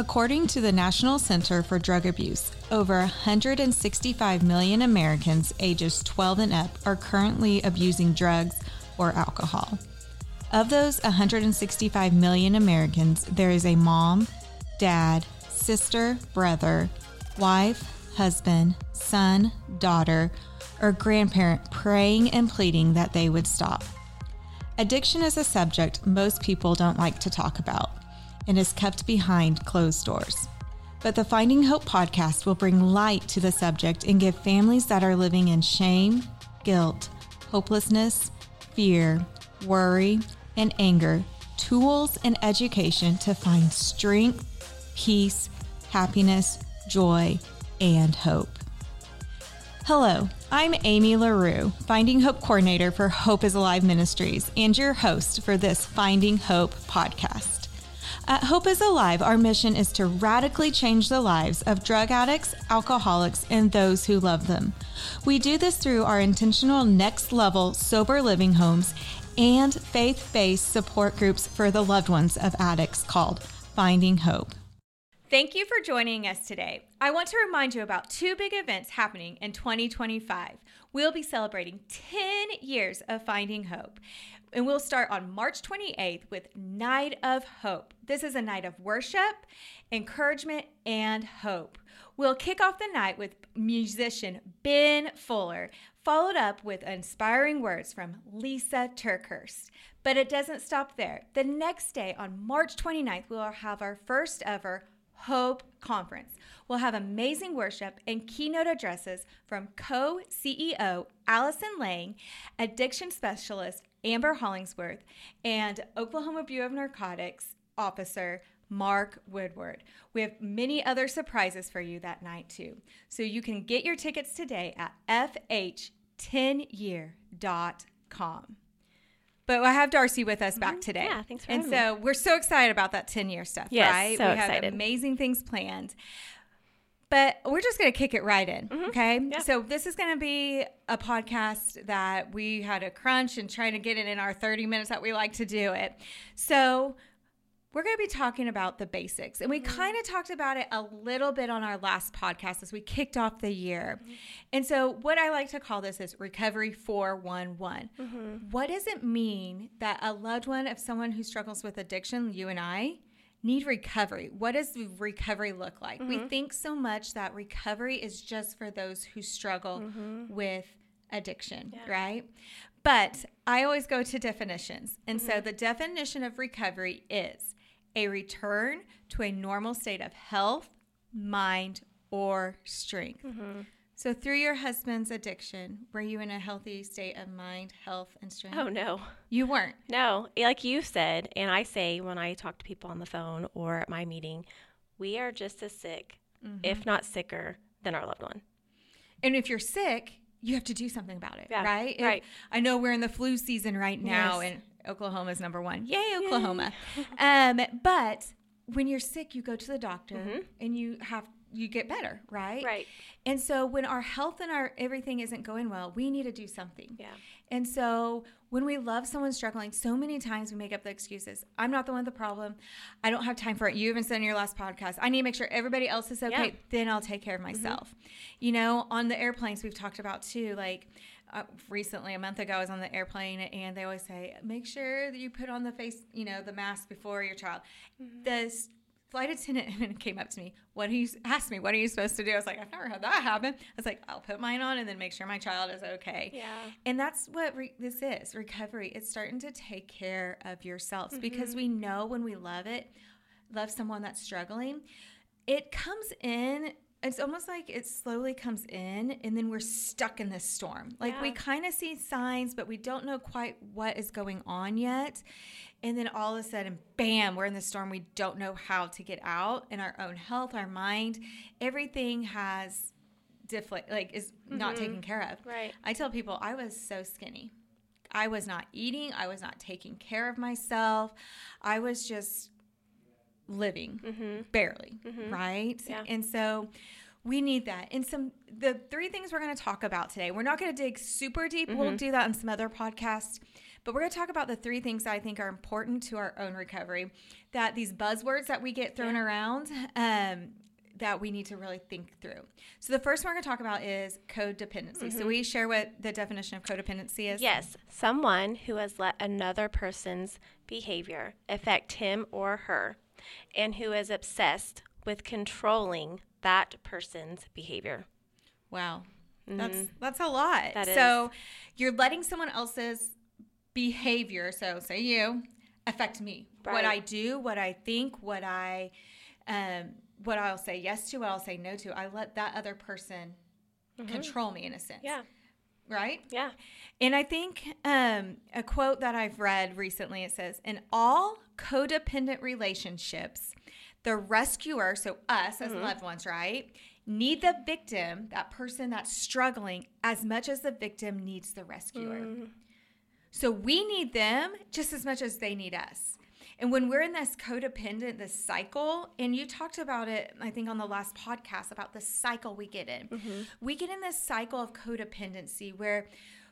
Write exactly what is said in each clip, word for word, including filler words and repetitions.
According to the National Center for Drug Abuse, over one hundred sixty-five million Americans ages twelve and up are currently abusing drugs or alcohol. Of those one hundred sixty-five million Americans, there is a mom, dad, sister, brother, wife, husband, son, daughter, or grandparent praying and pleading that they would stop. Addiction is a subject most people don't like to talk about and is kept behind closed doors. But the Finding Hope podcast will bring light to the subject and give families that are living in shame, guilt, hopelessness, fear, worry, and anger tools and education to find strength, peace, happiness, joy, and hope. Hello, I'm Amy LaRue, Finding Hope Coordinator for Hope is Alive Ministries and your host for this Finding Hope podcast. At Hope is Alive, our mission is to radically change the lives of drug addicts, alcoholics, and those who love them. We do this through our intentional next level sober living homes and faith-based support groups for the loved ones of addicts called Finding Hope. Thank you for joining us today. I want to remind you about two big events happening in twenty twenty-five. We'll be celebrating ten years of Finding Hope, and we'll start on March twenty-eighth with Night of Hope. This is a night of worship, encouragement, and hope. We'll kick off the night with musician Ben Fuller, followed up with inspiring words from Lisa Turkhurst. But it doesn't stop there. The next day, on March twenty-ninth, we'll have our first ever Hope Conference. We'll have amazing worship and keynote addresses from co-C E O Allison Lang, addiction specialist Amber Hollingsworth, and Oklahoma Bureau of Narcotics officer Mark Woodward. We have many other surprises for you that night too. So you can get your tickets today at f h ten year dot com. But I have Darcy with us back today. Yeah, thanks for and having so me. we're so excited about that ten-year stuff, yes, right? so we have excited. amazing things planned. But we're just going to kick it right in, Mm-hmm. okay? Yeah. So this is going to be a podcast that we had a crunch and trying to get it in our thirty minutes that we like to do it. So we're going to be talking about the basics. And we mm-hmm. kind of talked about it a little bit on our last podcast as we kicked off the year. Mm-hmm. And so what I like to call this is Recovery four one one. Mm-hmm. What does it mean that a loved one of someone who struggles with addiction, you and I, need recovery? What does recovery look like? Mm-hmm. We think so much that recovery is just for those who struggle mm-hmm. with addiction, yeah. right? But I always go to definitions. And mm-hmm. so the definition of recovery is a return to a normal state of health, mind, or strength. Mm-hmm. So through your husband's addiction, were you in a healthy state of mind, health, and strength? Oh, no. You weren't? No. Like you said, and I say when I talk to people on the phone or at my meeting, we are just as sick, mm-hmm. if not sicker, than our loved one. And if you're sick, you have to do something about it, yeah, right? If, right. I know we're in the flu season right now, yes. and Oklahoma's number one. Yay, Oklahoma. um, but when you're sick, you go to the doctor mm-hmm. and you have you get better, right? Right. And so when our health and our everything isn't going well, we need to do something. Yeah. And so when we love someone struggling, so many times we make up the excuses. I'm not the one with the problem. I don't have time for it. You even said in your last podcast, I need to make sure everybody else is okay. Yeah. Then I'll take care of myself. Mm-hmm. You know, on the airplanes we've talked about too, like uh, recently, a month ago, I was on the airplane and they always say, make sure that you put on the face, you know, the mask before your child. Mm-hmm. The flight attendant came up to me. What he asked me, what are you supposed to do? I was like, I've never had that happen. I was like, I'll put mine on and then make sure my child is okay. Yeah. And that's what re- this is, recovery. It's starting to take care of yourselves mm-hmm. because we know when we love it, love someone that's struggling, it comes in. It's almost like it slowly comes in and then we're stuck in this storm. Like yeah. we kind of see signs, but we don't know quite what is going on yet. And then all of a sudden, bam, we're in the storm. We don't know how to get out. And our own health, our mind, everything has deflate, like is mm-hmm. not taken care of. Right. I tell people I was so skinny. I was not eating. I was not taking care of myself. I was just living mm-hmm. barely, mm-hmm. right? Yeah. And so we need that. And some the three things we're going to talk about today. We're not going to dig super deep. Mm-hmm. We'll do that on some other podcasts. But we're going to talk about the three things that I think are important to our own recovery, that these buzzwords that we get thrown yeah. around, um, that we need to really think through. So the first one we're going to talk about is codependency. Mm-hmm. So we share what the definition of codependency is? Yes. Someone who has let another person's behavior affect him or her, and who is obsessed with controlling that person's behavior. Wow. Mm-hmm. That's that's a lot. That so is. You're letting someone else's behavior, so say you, affect me. Right. What I do, what I think, what I um what I'll say yes to, what I'll say no to. I let that other person mm-hmm. control me in a sense. Yeah. Right? Yeah. And I think um, a quote that I've read recently, it says, in all codependent relationships, the rescuer, so us mm-hmm. as loved ones, right, need the victim, that person that's struggling, as much as the victim needs the rescuer. Mm-hmm. So we need them just as much as they need us. And when we're in this codependent, this cycle, and you talked about it, I think on the last podcast, about the cycle we get in. Mm-hmm. We get in this cycle of codependency where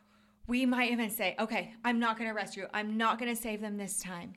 we might even say, okay, I'm not going to rescue. I'm not going to save them this time.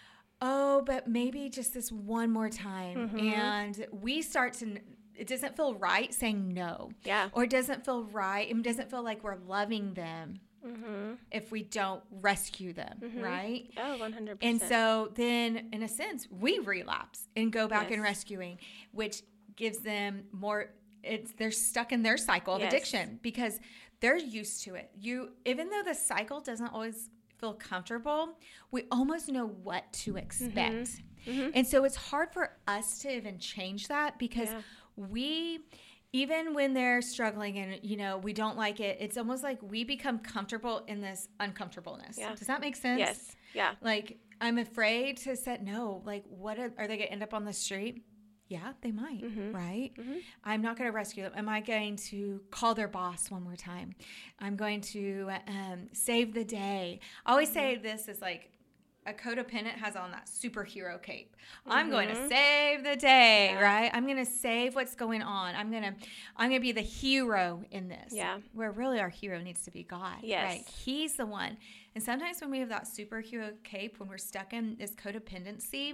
Oh, but maybe just this one more time. Mm-hmm. And we start to, it doesn't feel right saying no. Yeah. Or it doesn't feel right. It doesn't feel like we're loving them. Mm-hmm. If we don't rescue them, mm-hmm. right? Oh, one hundred percent. And so then, in a sense, we relapse and go back yes. in rescuing, which gives them more, it's they're stuck in their cycle of yes. addiction because they're used to it. You, even though the cycle doesn't always feel comfortable, we almost know what to expect. Mm-hmm. Mm-hmm. And so it's hard for us to even change that because yeah. we... Even when they're struggling and, you know, we don't like it, it's almost like we become comfortable in this uncomfortableness. Yeah. Does that make sense? Yes. Yeah. Like, I'm afraid to say no. Like, what are, are they going to end up on the street? Yeah, they might, mm-hmm. right? Mm-hmm. I'm not going to rescue them. Am I going to call their boss one more time? I'm going to um, save the day. I always mm-hmm. say this is like, a codependent has on that superhero cape. Mm-hmm. I'm going to save the day, yeah. right? I'm going to save what's going on. I'm going to I'm going to be the hero in this. Yeah. Where really our hero needs to be God, yes. right? He's the one. And sometimes when we have that superhero cape, when we're stuck in this codependency,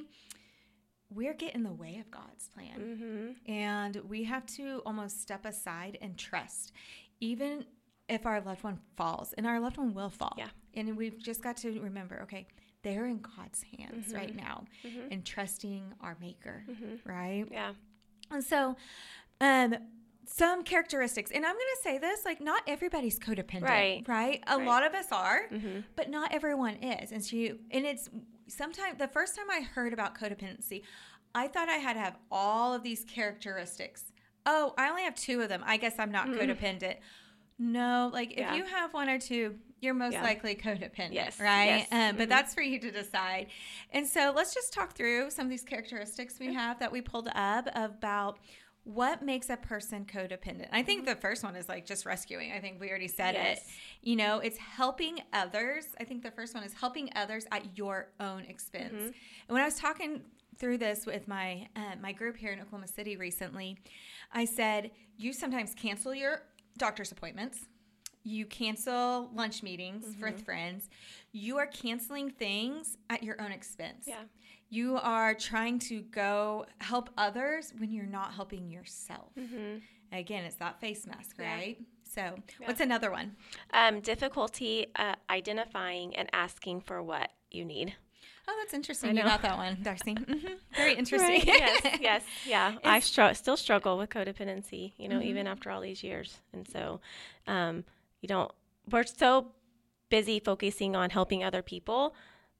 we're getting in the way of God's plan. Mm-hmm. And we have to almost step aside and trust. Even if our loved one falls, and our loved one will fall. Yeah. And we've just got to remember, okay, they're in God's hands mm-hmm. right now mm-hmm. and trusting our maker, mm-hmm. right? Yeah. And so um, some characteristics, and I'm going to say this, like not everybody's codependent, right? right? A right. lot of us are, mm-hmm. but not everyone is. And so you, and it's sometimes, the first time I heard about codependency, I thought I had to have all of these characteristics. Oh, I only have two of them. I guess I'm not mm-hmm. codependent. No, like if yeah. you have one or two, you're most yeah. likely codependent, yes. right? Yes. Um, mm-hmm. But that's for you to decide. And so let's just talk through some of these characteristics we have that we pulled up about what makes a person codependent. I think the first one is like just rescuing. I think we already said yes. it. You know, it's helping others. I think the first one is helping others at your own expense. Mm-hmm. And when I was talking through this with my uh, my group here in Oklahoma City recently, I said, you sometimes cancel your doctor's appointments. You cancel lunch meetings mm-hmm. with friends. You are canceling things at your own expense. Yeah. You are trying to go help others when you're not helping yourself. Mm-hmm. Again, it's that face mask, right? Yeah. So yeah. what's another one? Um, difficulty uh, identifying and asking for what you need. Oh, that's interesting. You got that one, Darcy. Mm-hmm. Very interesting. Right. Yes, yes, yeah. I str- still struggle with codependency, you know, mm-hmm. even after all these years. And so, um, you don't, we're so busy focusing on helping other people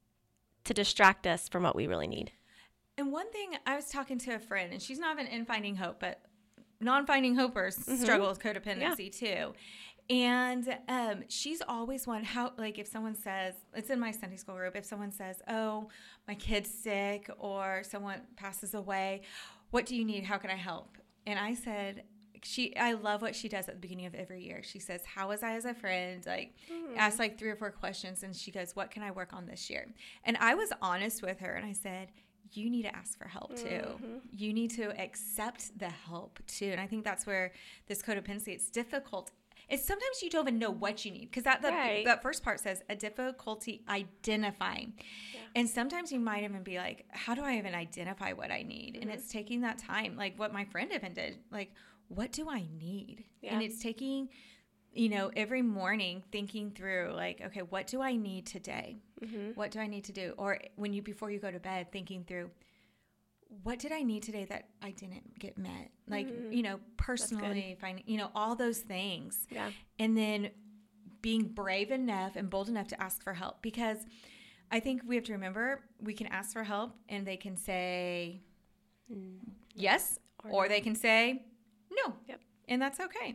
to distract us from what we really need. And one thing, I was talking to a friend, and she's not even in Finding Hope, but non-Finding Hopers mm-hmm. struggle with codependency yeah. too. And um, she's always one, how, like if someone says, it's in my Sunday school group, if someone says, oh, my kid's sick or someone passes away, what do you need? How can I help? And I said, she, I love what she does at the beginning of every year. She says, how was I as a friend? Like mm-hmm. ask like three or four questions. And she goes, what can I work on this year? And I was honest with her and I said, you need to ask for help too. Mm-hmm. You need to accept the help too. And I think that's where this codependency, it's difficult. It's sometimes you don't even know what you need, because that, that, right. that first part says a difficulty identifying. Yeah. And sometimes you might even be like, how do I even identify what I need? Mm-hmm. And it's taking that time, like what my friend even did. Like, what do I need? Yeah. And it's taking, you know, every morning thinking through like, okay, what do I need today? Mm-hmm. What do I need to do? Or when you, before you go to bed, thinking through, what did I need today that I didn't get met? Like, mm-hmm. you know, personally, finding, you know, all those things. Yeah. And then being brave enough and bold enough to ask for help, because I think we have to remember we can ask for help and they can say mm. yes, or, or no. they can say no. Yep. And that's okay.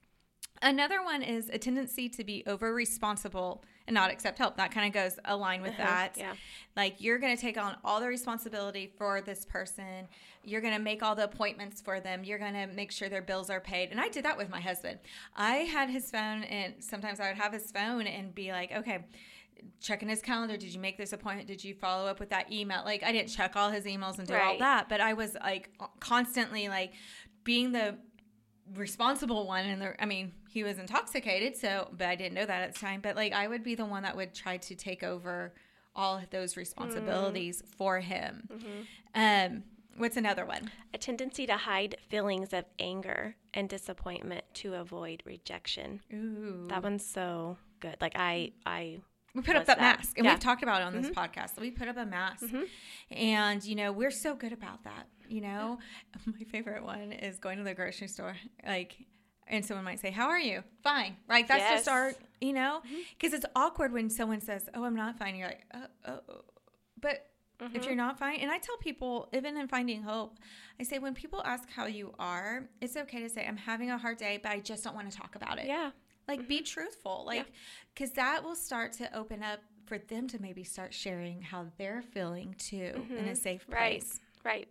Another one is a tendency to be over responsible and not accept help. That kind of goes align with uh-huh. that. Yeah. Like, you're going to take on all the responsibility for this person. You're going to make all the appointments for them. You're going to make sure their bills are paid. And I did that with my husband. I had his phone, and sometimes I would have his phone and be like, okay, checking his calendar. Did you make this appointment? Did you follow up with that email? Like, I didn't check all his emails and do right. all that, but I was like constantly like being the responsible one. And the, I mean, he was intoxicated, so, but I didn't know that at the time. But like, I would be the one that would try to take over all of those responsibilities mm. for him. Mm-hmm. Um, what's another one? A tendency to hide feelings of anger and disappointment to avoid rejection. Ooh, that one's so good. Like I, I. We put up that, that mask, and yeah. we've talked about it on this mm-hmm. podcast. We put up a mask, mm-hmm. and you know, we're so good about that. You know, my favorite one is going to the grocery store, like, and someone might say, "How are you?" Fine, right? That's yes. just our, you know, because mm-hmm. it's awkward when someone says, "Oh, I'm not fine." You're like, "Oh, oh, oh." But mm-hmm. if you're not fine, and I tell people, even in Finding Hope, I say when people ask how you are, it's okay to say, "I'm having a hard day, but I just don't want to talk about it." Yeah. Like, mm-hmm. be truthful, like, because yeah. that will start to open up for them to maybe start sharing how they're feeling too mm-hmm. in a safe place. Right. Right.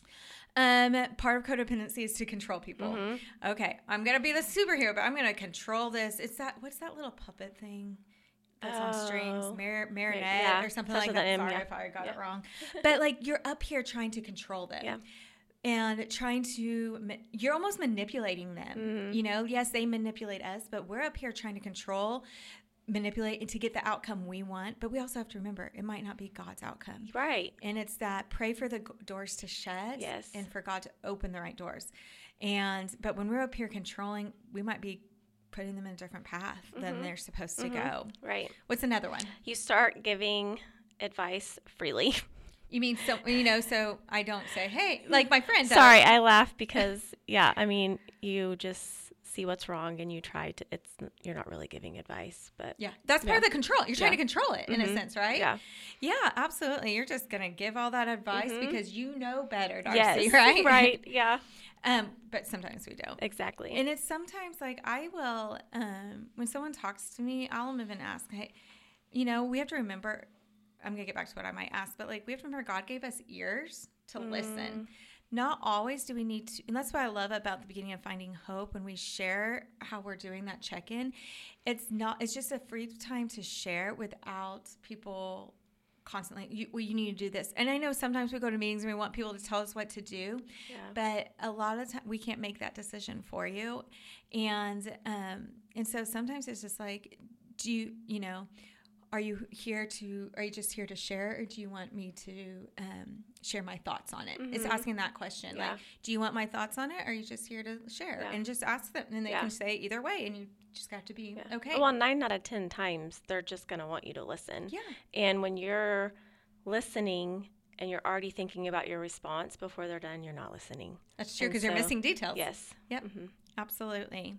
Um, part of codependency is to control people. Mm-hmm. Okay, I'm gonna be the superhero, but I'm gonna control this. It's that what's that little puppet thing that's oh. on strings, Mar- Marinette yeah. or something Starts like that. M, Sorry yeah. if I got yeah. it wrong, but like you're up here trying to control them. Yeah. And trying to, you're almost manipulating them. Mm-hmm. You know, yes, they manipulate us, but we're up here trying to control, manipulate, and to get the outcome we want. But we also have to remember, it might not be God's outcome. Right. And it's that pray for the doors to shut yes. and for God to open the right doors. And, but when we're up here controlling, we might be putting them in a different path mm-hmm. than they're supposed to mm-hmm. go. Right. What's another one? You start giving advice freely. You mean, so, you know, so I don't say, hey, like my friend does. Sorry, I laugh because, yeah, I mean, you just see what's wrong and you try to, it's, you're not really giving advice, but. Yeah, that's part yeah. of the control. You're trying yeah. to control it in mm-hmm. a sense, right? Yeah. Yeah, absolutely. You're just going to give all that advice mm-hmm. because you know better, Darcy, yes. right? Right, yeah. Um, but sometimes we don't. Exactly. And it's sometimes like I will, um, when someone talks to me, I'll even ask, hey, you know, we have to remember, I'm going to get back to what I might ask, but like we have to remember God gave us ears to mm. listen. Not always do we need to, and that's what I love about the beginning of Finding Hope when we share how we're doing that check-in. It's not, it's just a free time to share without people constantly, you, well, you need to do this. And I know sometimes we go to meetings and we want people to tell us what to do, yeah. but a lot of time we can't make that decision for you. And, um, and so sometimes it's just like, do you, you know, are you here to, are you just here to share, or do you want me to um, share my thoughts on it? Mm-hmm. It's asking that question. Yeah. Like, do you want my thoughts on it, or are you just here to share? Yeah. And just ask them, and they yeah. can say either way, and you just have to be yeah. okay. Well, nine out of ten times, they're just going to want you to listen. Yeah. And when you're listening and you're already thinking about your response before they're done, you're not listening. That's true, because so, you're missing details. Yes. Yep. Mm-hmm. Absolutely.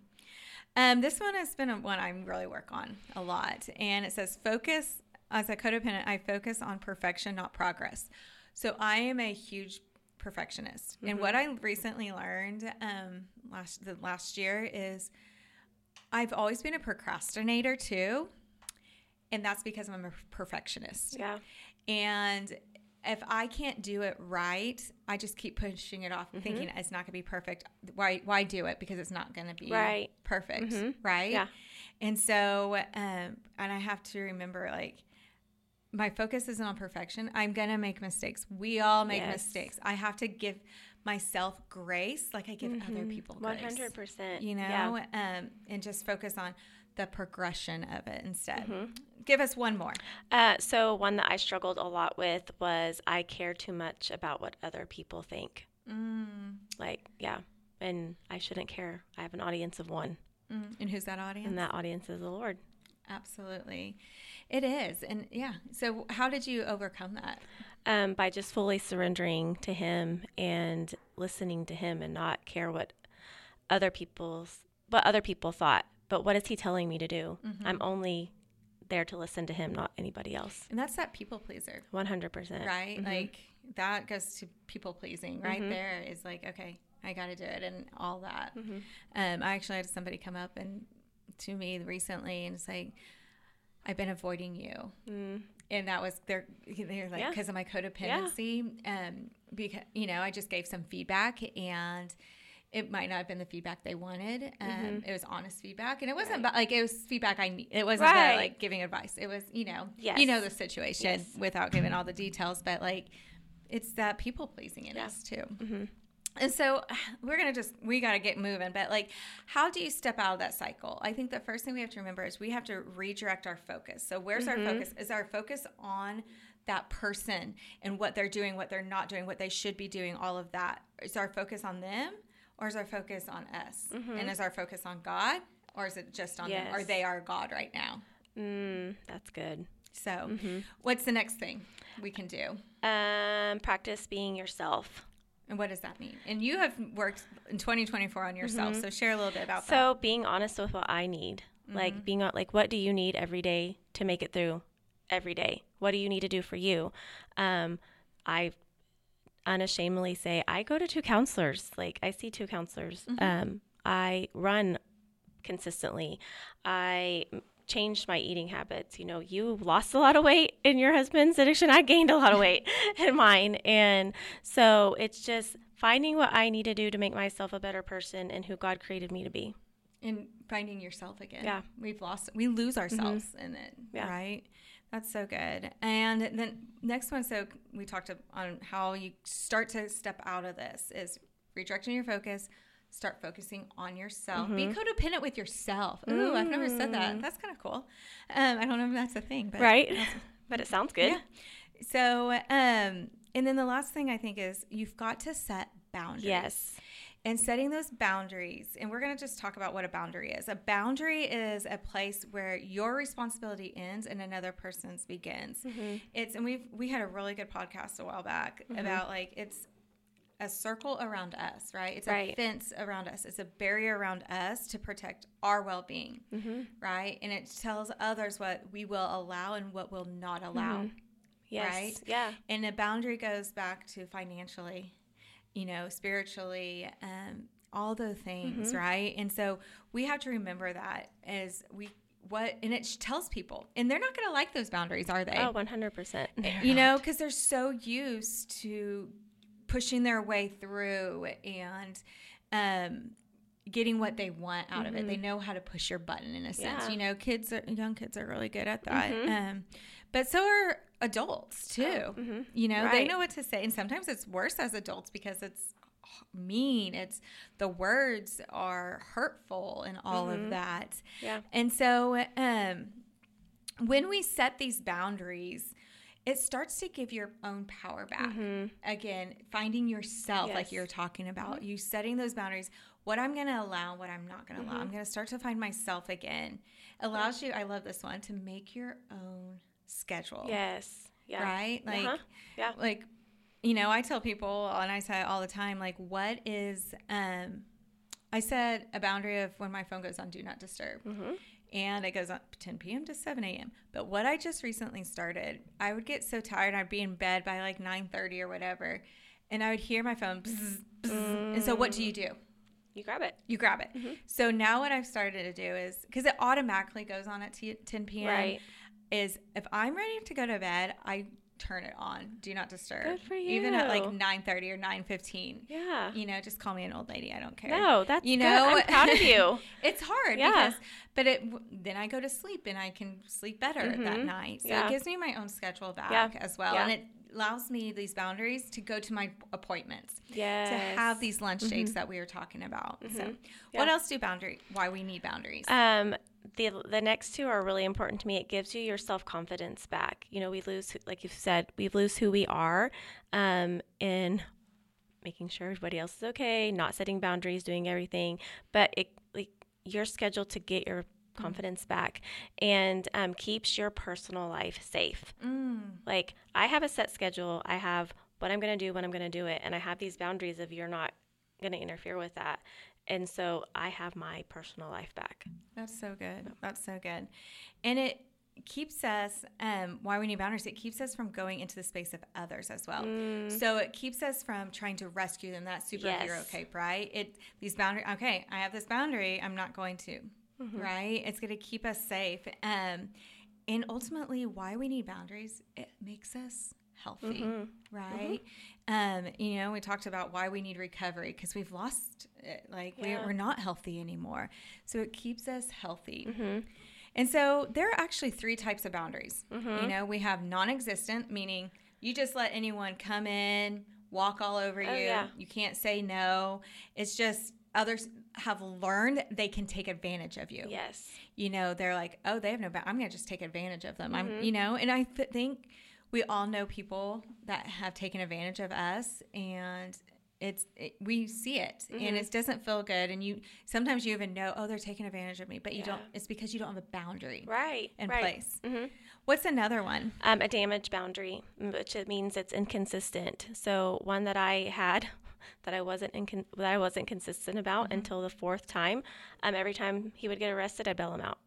Um, this one has been a, one I really work on a lot, and it says focus. As a codependent, I focus on perfection, not progress. So I am a huge perfectionist. Mm-hmm. And what I recently learned um, last the last year is I've always been a procrastinator too. And that's because I'm a perfectionist. Yeah. And if I can't do it right, I just keep pushing it off, mm-hmm. thinking it's not going to be perfect. Why Why do it? Because it's not going to be right. perfect. Mm-hmm. Right? Yeah. And so, um, and I have to remember, like, my focus isn't on perfection. I'm going to make mistakes. We all make yes. mistakes. I have to give myself grace like I give mm-hmm. other people grace. one hundred percent. You know, yeah. um, and just focus on the progression of it instead. Mm-hmm. Give us one more. Uh, so one that I struggled a lot with was I care too much about what other people think. Mm. Like, yeah. And I shouldn't care. I have an audience of one. Mm. And who's that audience? And that audience is the Lord. Absolutely. It is. And yeah. So how did you overcome that? Um, by just fully surrendering to him and listening to him and not care what other people's, what other people thought. But what is he telling me to do? Mm-hmm. I'm only there to listen to him, not anybody else. And that's that people pleaser. one hundred percent. Right? Mm-hmm. Like that goes to people pleasing right mm-hmm. there is like, okay, I got to do it and all that. Mm-hmm. Um, I actually had somebody come up and to me recently and say, I've been avoiding you. Mm. And that was their, they're like, because yeah. of my codependency. Yeah. Um, because, you know, I just gave some feedback and it might not have been the feedback they wanted. Um, mm-hmm. It was honest feedback. And it wasn't right. about, like, it was feedback I need. It wasn't right. about, like, giving advice. It was, you know, yes. you know the situation yes. without giving all the details. But, like, it's that people pleasing in yeah. us, too. Mm-hmm. And so we're going to just, we got to get moving. But, like, how do you step out of that cycle? I think the first thing we have to remember is we have to redirect our focus. So where's mm-hmm. our focus? Is our focus on that person and what they're doing, what they're not doing, what they should be doing, all of that? Is our focus on them? Or is our focus on us? Mm-hmm. And is our focus on God? Or is it just on yes. them? Are they our God right now? Mm, that's good. So mm-hmm. what's the next thing we can do? Um, practice being yourself. And what does that mean? And you have worked in twenty twenty-four on yourself. Mm-hmm. So share a little bit about so that. So being honest with what I need. Mm-hmm. Like being like, what do you need every day to make it through every day? What do you need to do for you? Um, I unashamedly say I go to two counselors. Like I see two counselors. Mm-hmm. Um, I run consistently. I changed my eating habits. You know, you lost a lot of weight in your husband's addiction. I gained a lot of weight in mine. And so it's just finding what I need to do to make myself a better person and who God created me to be. And finding yourself again. Yeah. We've lost, we lose ourselves mm-hmm. in it. Yeah. Right. That's so good. And then next one, so we talked on how you start to step out of this is redirecting your focus, start focusing on yourself. Mm-hmm. Be codependent with yourself. Ooh, mm-hmm. I've never said that. That's kind of cool. Um, I don't know if that's a thing. But right. But it sounds good. Yeah. So, um, and then the last thing I think is you've got to set boundaries. Yes. And setting those boundaries, and we're going to just talk about what a boundary is. A boundary is a place where your responsibility ends and another person's begins. Mm-hmm. It's and we've we had a really good podcast a while back mm-hmm. about like it's a circle around us, right? It's right. a fence around us. It's a barrier around us to protect our well-being, mm-hmm. right? And it tells others what we will allow and what we'll not allow, mm-hmm. yes. right? Yeah. And a boundary goes back to financially, you know, spiritually, um, all those things, mm-hmm. right? And so we have to remember that as we, what, and it tells people, and they're not going to like those boundaries, are they? Oh, one hundred percent. You know, because they're so used to pushing their way through and um, getting what they want out mm-hmm. of it. They know how to push your button in a sense. Yeah. You know, kids, are, young kids are really good at that. Mm-hmm. Um, but so are adults too. Oh, mm-hmm. You know, right. they know what to say. And sometimes it's worse as adults because it's mean. It's the words are hurtful and all mm-hmm. of that. Yeah. And so um, when we set these boundaries, it starts to give your own power back. Mm-hmm. Again, finding yourself, yes. like you're talking about, mm-hmm. you setting those boundaries. What I'm going to allow, what I'm not going to mm-hmm. allow. I'm going to start to find myself again. Allows you, I love this one, to make your own schedule. Yes. Yeah. Right? Like, uh-huh. yeah. like, you know, I tell people, and I say it all the time, like, what is, um, I set a boundary of when my phone goes on Do Not Disturb. Mm-hmm. And it goes on ten p.m. to seven a.m. But what I just recently started, I would get so tired. I'd be in bed by like nine thirty or whatever. And I would hear my phone. Bzz, bzz. Mm. And so what do you do? You grab it. You grab it. Mm-hmm. So now what I've started to do is, because it automatically goes on at ten p.m. Right. Is if I'm ready to go to bed, I turn it on. Do not disturb. Good for you. Even at like nine thirty or nine fifteen. Yeah. You know, just call me an old lady. I don't care. No, that's you good. know? I'm proud of you. It's hard. Yeah. Because, but it then I go to sleep and I can sleep better Mm-hmm. that night. So Yeah. it gives me my own schedule back Yeah. as well. Yeah. And it allows me these boundaries to go to my appointments. Yes. To have these lunch dates that we were talking about. Mm-hmm. So Yeah. what else do boundary, why we need boundaries? Um, the the next two are really important to me. It gives you your self-confidence back. You know, we lose, like you've said, we lose who we are um, in making sure everybody else is okay, not setting boundaries, doing everything. But it, like, you're scheduled to get your confidence back and um, keeps your personal life safe. Mm. Like, I have a set schedule. I have what I'm going to do when I'm going to do it. And I have these boundaries of you're not going to interfere with that. And so I have my personal life back. That's so good. That's so good. And it keeps us, um, why we need boundaries, it keeps us from going into the space of others as well. Mm. So it keeps us from trying to rescue them, that superhero Yes. cape, right? It These boundaries, okay, I have this boundary, I'm not going to, Mm-hmm. right? It's going to keep us safe. Um, and ultimately, why we need boundaries, it makes us healthy, Mm-hmm. right? Mm-hmm. Um, you know, we talked about why we need recovery because we've lost it. Like Yeah. we, we're not healthy anymore. So it keeps us healthy. Mm-hmm. And so there are actually three types of boundaries. Mm-hmm. You know, we have non-existent, meaning you just let anyone come in, walk all over Oh, you. yeah. You can't say no. It's just others have learned they can take advantage of you. Yes. You know, they're like, oh, they have no boundaries. I'm going to just take advantage of them. Mm-hmm. I'm, you know, and I th- think we all know people that have taken advantage of us, and it's it, we see it, Mm-hmm. and it doesn't feel good. And you sometimes you even know, oh, they're taking advantage of me, but you Yeah. don't. It's because you don't have a boundary Right. in right. place. Mm-hmm. What's another one? Um, a damage boundary, which it means it's inconsistent. So one that I had that I wasn't incon- that I wasn't consistent about Mm-hmm. until the fourth time. Um, every time he would get arrested, I'd bail him out.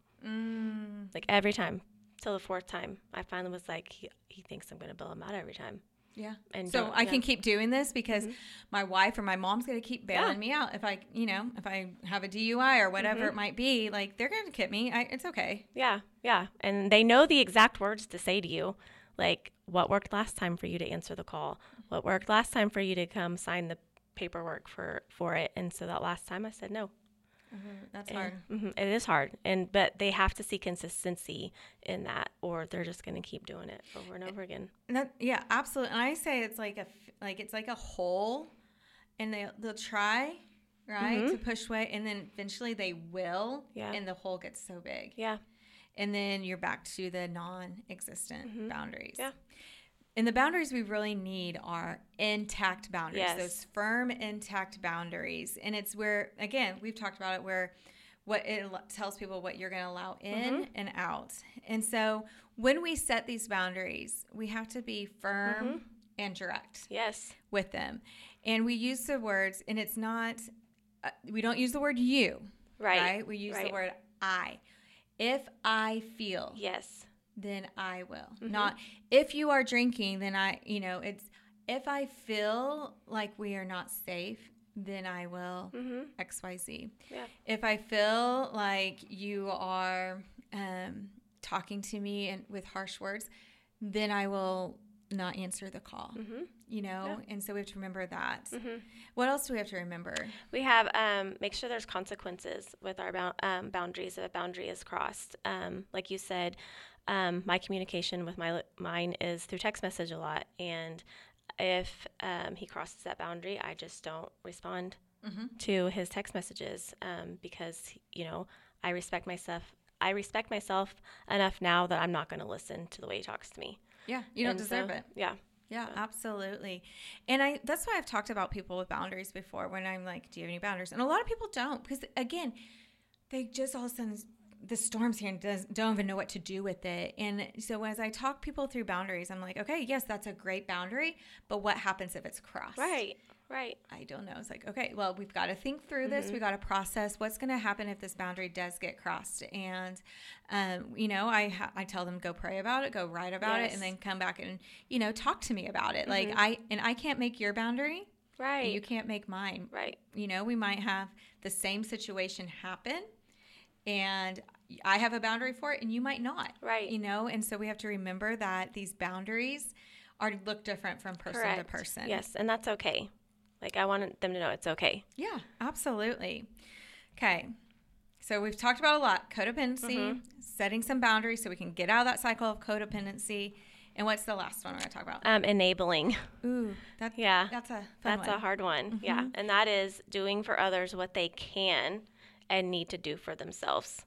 Mm. Like every time, till the fourth time, I finally was like, he, he thinks I'm going to bail him out every time. Yeah. And so don't- I yeah. can keep doing this because Mhm. my wife or my mom's going to keep bailing Yeah. me out. If I, you know, if I have a D U I or whatever Mhm. it might be, like they're going to kid me. I, it's okay. Yeah, yeah. And they know the exact words to say to you. Like, what worked last time for you to answer the call? What worked last time for you to come sign the paperwork for, for it? And so that last time I said no. That's And- hard. mhm, it is hard. And but they have to see consistency in that, or they're just going to keep doing it over and over again. And that, yeah, absolutely. And I say it's like a f- like it's like a hole, and they they'll try, right, Mhm. to push away, and then eventually they will, Yeah. and the hole gets so big, Yeah. and then you're back to the non-existent Mhm. boundaries. Yeah. And the boundaries we really need are intact boundaries, Yes. those firm, intact boundaries. And it's where, again, we've talked about it, where what it al- tells people what you're going to allow in Mhm. and out. And so when we set these boundaries, we have to be firm Mhm. and direct Yes. with them. And we use the words, and it's not, uh, we don't use the word you, Right. right? We use the Right. word I. If I feel, Yes. then I will. Mhm. Not if you are drinking, then I, you know, it's if I feel like we are not safe, then I will Mhm. X Y Z. Yeah. If I feel like you are um, talking to me and with harsh words, then I will not answer the call, Mhm. you know? Yeah. And so we have to remember that. Mhm. What else do we have to remember? We have um, make sure there's consequences with our bou- um, boundaries if a boundary is crossed. Um, like you said, um, my communication with my mine is through text message a lot, and if um, he crosses that boundary, I just don't respond Mm-hmm. to his text messages um, because you know I respect myself. I respect myself enough now that I'm not going to listen to the way he talks to me. Yeah, you don't And deserve so, it. Yeah. Yeah, absolutely. And I that's why I've talked about people with boundaries before when I'm like, do you have any boundaries? And a lot of people don't because, again, they just all of a sudden, the storm's here and does, don't even know what to do with it. And so as I talk people through boundaries, I'm like, okay, yes, that's a great boundary, but what happens if it's crossed? Right. Right. I don't know. It's like, okay, well, we've got to think through this. Mhm. We got to process what's going to happen if this boundary does get crossed. And, um, you know, I ha- I tell them go pray about it, go write about it, Yes. and then come back and, you know, talk to me about it. Like Mhm. I, and I can't make your boundary Right. and you can't make mine. Right. You know, we might have the same situation happen and I have a boundary for it and you might not. Right. You know, and so we have to remember that these boundaries are look different from person Correct. to person. Yes, and that's okay. Like, I want them to know it's okay. Yeah, absolutely. Okay. So we've talked about a lot. Codependency, mm-hmm. setting some boundaries so we can get out of that cycle of codependency. And what's the last one we're going to talk about? Um, enabling. Ooh, that, yeah, that's a fun That's one. a hard one. Mm-hmm. Yeah. And that is doing for others what they can and need to do for themselves.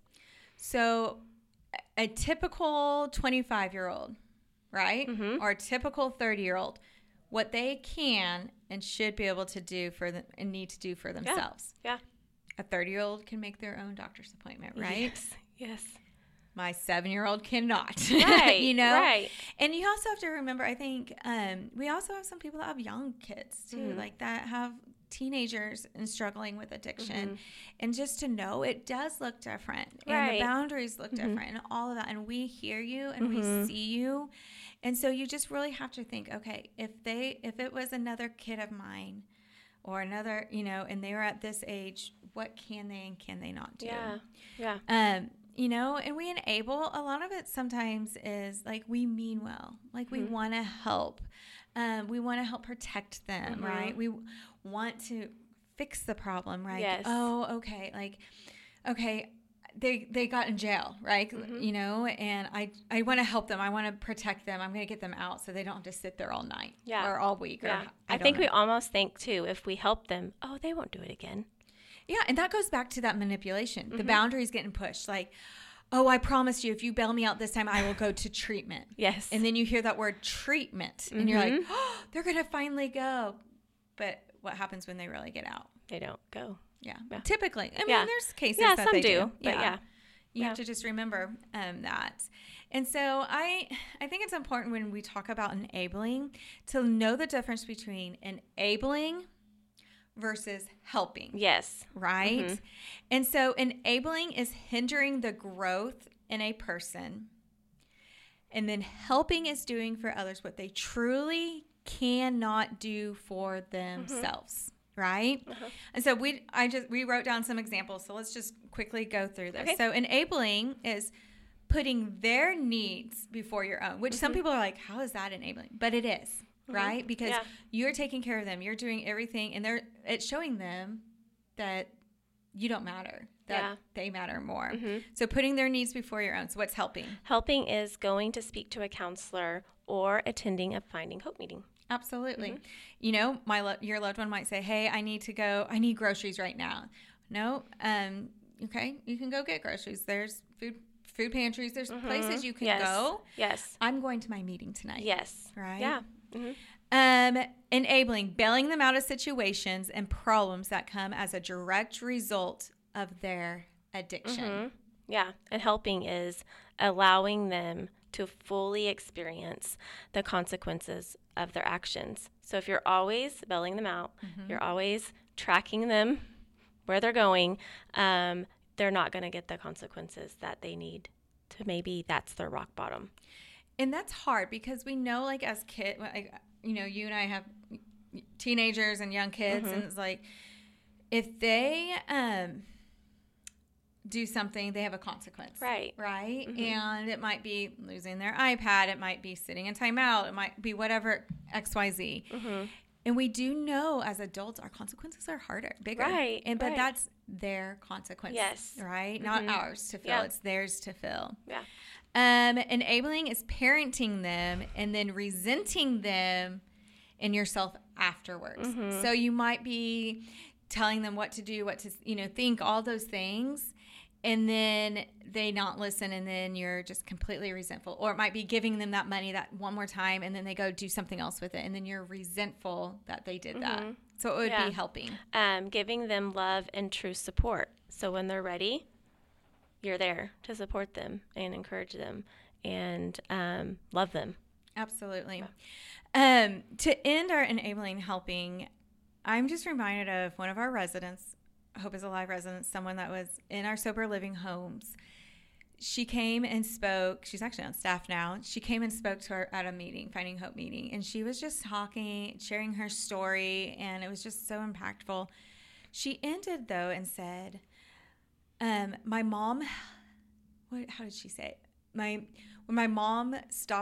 So a typical twenty-five-year-old, right? Mm-hmm. Or a typical thirty-year-old, what they can and should be able to do for them and need to do for themselves. Yeah. yeah. A thirty-year-old can make their own doctor's appointment, right? Yes. Yes. My seven-year-old cannot. Right. You know? Right. And you also have to remember, I think, um, we also have some people that have young kids, too, mm-hmm. like that have teenagers and struggling with addiction. Mm-hmm. And just to know it does look different. Right. And the boundaries look mm-hmm. different and all of that. And we hear you and mm-hmm. we see you. And so you just really have to think, okay, if they, if it was another kid of mine or another, you know, and they were at this age, what can they and can they not do? Yeah. Yeah. Um, you know, and we enable, a lot of it sometimes is like we mean well, like we mm-hmm. want to help. Um, we want to help protect them, mm-hmm. right? We want to fix the problem, right? Yes. Oh, okay. Like, okay, they they got in jail, right? Mm-hmm. You know, and I, I want to help them. I want to protect them. I'm going to get them out so they don't have to sit there all night yeah. or all week. Yeah. Or, I, I think know. we almost think, too, if we help them, oh, they won't do it again. Yeah, and that goes back to that manipulation. Mm-hmm. The boundaries getting pushed. Like, oh, I promise you, if you bail me out this time, I will go to treatment. Yes. And then you hear that word treatment, mm-hmm. and you're like, oh, they're going to finally go. But what happens when they really get out? They don't go. Yeah. yeah. Typically. I mean, yeah. there's cases yeah, that some they do. do. But yeah. yeah. You yeah. have to just remember um, that. And so I I think it's important when we talk about enabling to know the difference between enabling versus helping. Yes. Right? Mm-hmm. And so enabling is hindering the growth in a person. And then helping is doing for others what they truly cannot do for themselves. Mm-hmm. Right? Uh-huh. And so we I just we wrote down some examples. So let's just quickly go through this. Okay. So enabling is putting their needs before your own, which mm-hmm. some people are like, how is that enabling? But it is. Right? Because yeah. you're taking care of them. You're doing everything. And they're it's showing them that you don't matter, that yeah. they matter more. Mm-hmm. So putting their needs before your own. So what's helping? Helping is going to speak to a counselor or attending a Finding Hope meeting. Absolutely. Mm-hmm. You know, my lo- your loved one might say, hey, I need to go. I need groceries right now. No. Um. Okay. You can go get groceries. There's food food pantries. There's mm-hmm. places you can yes. go. Yes. I'm going to my meeting tonight. Yes. Right? Yeah. Mm-hmm. Um, enabling, bailing them out of situations and problems that come as a direct result of their addiction. Mm-hmm. Yeah. And helping is allowing them to fully experience the consequences of their actions. So if you're always bailing them out, mm-hmm. you're always tracking them where they're going, um, they're not going to get the consequences that they need to maybe that's their rock bottom. And that's hard because we know, like, as kids, like, you know, you and I have teenagers and young kids, mm-hmm. and it's like, if they um, do something, they have a consequence. Right. Right? Mm-hmm. And it might be losing their iPad. It might be sitting in timeout. It might be whatever, X Y Z. Mm-hmm. And we do know as adults, our consequences are harder, bigger. Right. And But right. that's their consequence. Yes. Right? Mm-hmm. Not ours to fill. Yeah. It's theirs to fill. Yeah. Um, enabling is parenting them and then resenting them in yourself afterwards. Mm-hmm. So you might be telling them what to do, what to, you know, think, all those things, and then they not listen, and then you're just completely resentful. Or it might be giving them that money that one more time, and then they go do something else with it, and then you're resentful that they did mm-hmm. that. So it would yeah. be helping. Um, giving them love and true support. So when they're ready, you're there to support them and encourage them and um, love them. Absolutely. Yeah. Um, to end our enabling helping, I'm just reminded of one of our residents, Hope is Alive residents, someone that was in our sober living homes. She came and spoke. She's actually on staff now. She came and spoke to her at a meeting, Finding Hope meeting, and she was just talking, sharing her story, and it was just so impactful. She ended, though, and said, Um, my mom, what, how did she say it? My, when my mom stopped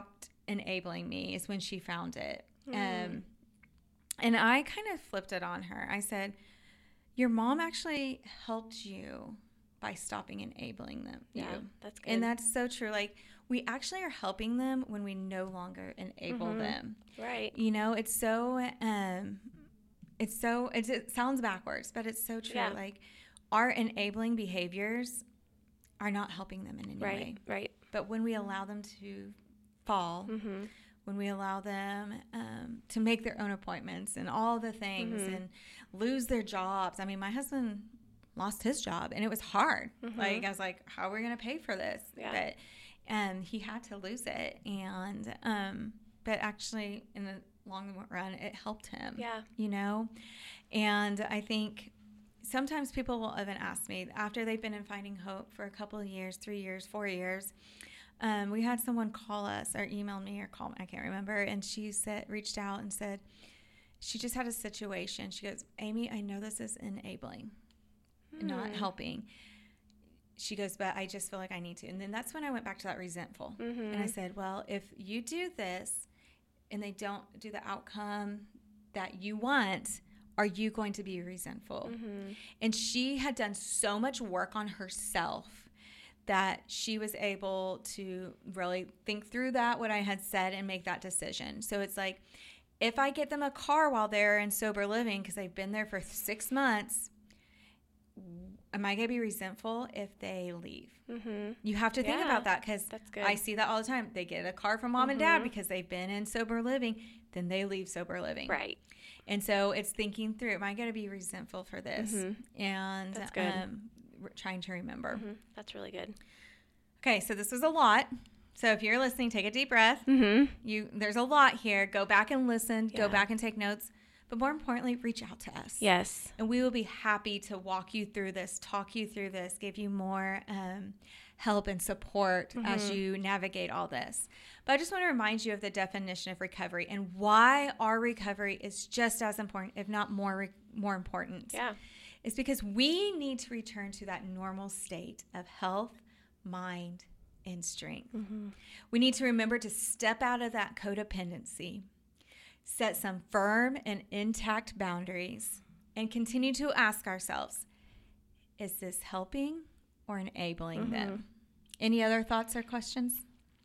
enabling me is when she found it. Mm. Um, and I kind of flipped it on her. I said, your mom actually helped you by stopping enabling them. Yeah, you. that's good. And that's so true. Like, we actually are helping them when we no longer enable mm-hmm. them. Right. You know, it's so, um, it's so, it's, it sounds backwards, but it's so true. Yeah. Like, our enabling behaviors are not helping them in any right, way. Right. But when we allow them to fall, mm-hmm. when we allow them um, to make their own appointments and all the things mm-hmm. and lose their jobs. I mean, my husband lost his job and it was hard. Mm-hmm. Like, I was like, how are we going to pay for this? Yeah. But um, he had to lose it. And, um, but actually in the long run, it helped him, yeah. you know? And I think sometimes people will even ask me after they've been in Finding Hope for a couple of years, three years, four years, Um, we had someone call us or email me or call me, I can't remember. And she said, reached out and said, she just had a situation. She goes, Amy, I know this is enabling, hmm. not helping. She goes, but I just feel like I need to. And then that's when I went back to that resentful. Mm-hmm. And I said, well, if you do this and they don't do the outcome that you want, are you going to be resentful? Mm-hmm. And she had done so much work on herself that she was able to really think through that, what I had said, and make that decision. So it's like, if I get them a car while they're in sober living because they've been there for six months, am I going to be resentful if they leave? Mm-hmm. You have to think yeah, about that because I see that all the time. They get a car from mom mm-hmm. and dad because they've been in sober living, then they leave sober living. Right. And so it's thinking through, am I going to be resentful for this? Mm-hmm. And that's good. Um, trying to remember. Mm-hmm. That's really good. Okay, so this was a lot. So if you're listening, take a deep breath. Mm-hmm. You there's a lot here. Go back and listen. Yeah. Go back and take notes. But more importantly, reach out to us. Yes. And we will be happy to walk you through this, talk you through this, give you more um, help and support mm-hmm. as you navigate all this. But I just want to remind you of the definition of recovery and why our recovery is just as important, if not more re- more important. Yeah. It's because we need to return to that normal state of health, mind, and strength. Mm-hmm. We need to remember to step out of that codependency, set some firm and intact boundaries, and continue to ask ourselves, is this helping or enabling mm-hmm. them? Any other thoughts or questions?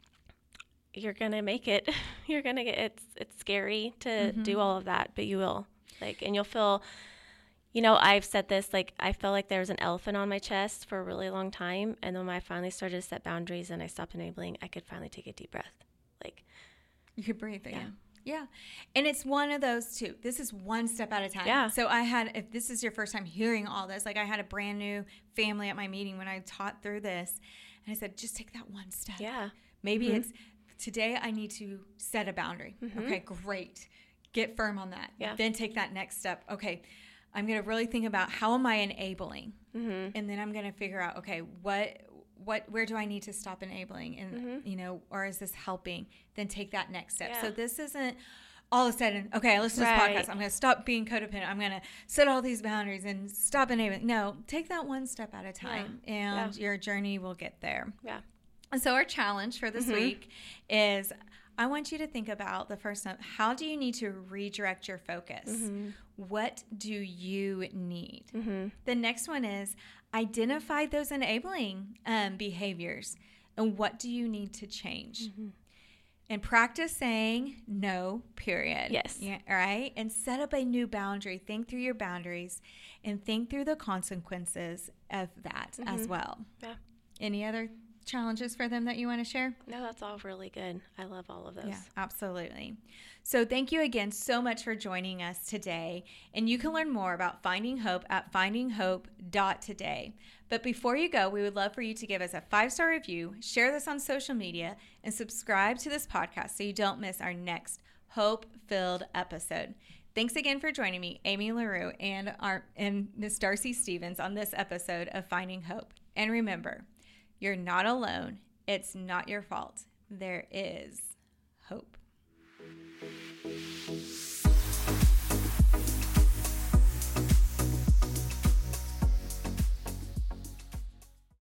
You're going to make it. You're going to get, it's, it's scary to mm-hmm. do all of that, but you will. Like, and you'll feel... You know, I've said this, like, I felt like there was an elephant on my chest for a really long time. And then when I finally started to set boundaries and I stopped enabling, I could finally take a deep breath. Like, you could breathe again. Yeah. yeah. And it's one of those two. This is one step at a time. Yeah. So I had, if this is your first time hearing all this, like I had a brand new family at my meeting when I taught through this. And I said, just take that one step. Yeah. Maybe mm-hmm. it's, today I need to set a boundary. Mm-hmm. Okay, great. Get firm on that. Yeah. Then take that next step. Okay. I'm going to really think about how am I enabling? Mm-hmm. And then I'm going to figure out, okay, what, what, where do I need to stop enabling? And, mm-hmm. you know, or is this helping? Then take that next step. Yeah. So this isn't all of a sudden, okay, I listen to right. this podcast. I'm going to stop being codependent. I'm going to set all these boundaries and stop enabling. No, take that one step at a time yeah. and yeah. your journey will get there. Yeah. And so our challenge for this mm-hmm. week is I want you to think about the first step. How do you need to redirect your focus? Mm-hmm. What do you need? Mm-hmm. The next one is identify those enabling um, behaviors and what do you need to change? Mm-hmm. And practice saying no, period. Yes. Yeah, right? And set up a new boundary. Think through your boundaries and think through the consequences of that mm-hmm. as well. Yeah. Any other challenges for them that you want to share? No, that's all really good. I love all of those. Yeah, absolutely. So thank you again so much for joining us today. And you can learn more about Finding Hope at finding hope dot today. But before you go, we would love for you to give us a five-star review, share this on social media, and subscribe to this podcast so you don't miss our next hope-filled episode. Thanks again for joining me, Amy LaRue, and our and Miss Darcy Stevens on this episode of Finding Hope. And remember, you're not alone. It's not your fault. There is hope.